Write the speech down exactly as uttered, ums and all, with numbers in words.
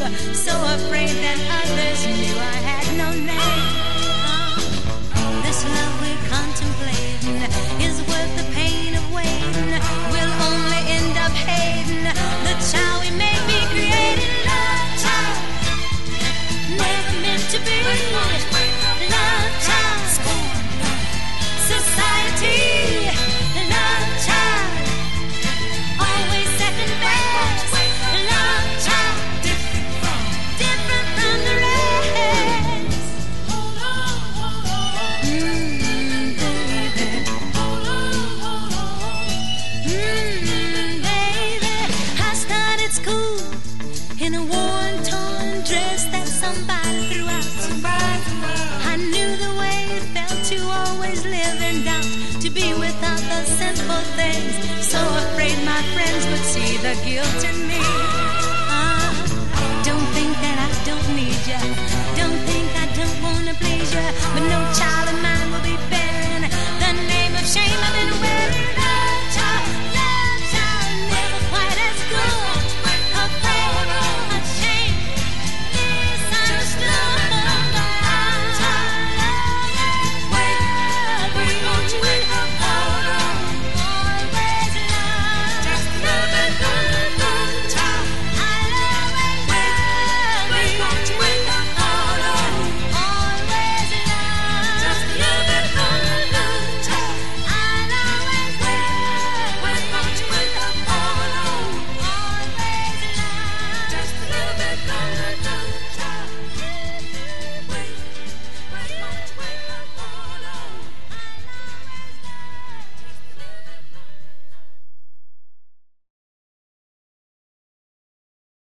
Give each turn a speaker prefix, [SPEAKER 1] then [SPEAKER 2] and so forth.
[SPEAKER 1] so afraid that others knew I had no name. This love we're contemplating is worth the pain of waiting. We'll only end up hating the child we may be creating. Love child, never meant to be. Love child, society. Love child, always second best. Love child, different from the rest. Mm, baby. Mm, baby. I started school in a worn, torn dress that somebody threw out. I knew the way it felt to always live in doubt, to be without the simple things. So afraid my friends would see the guilt in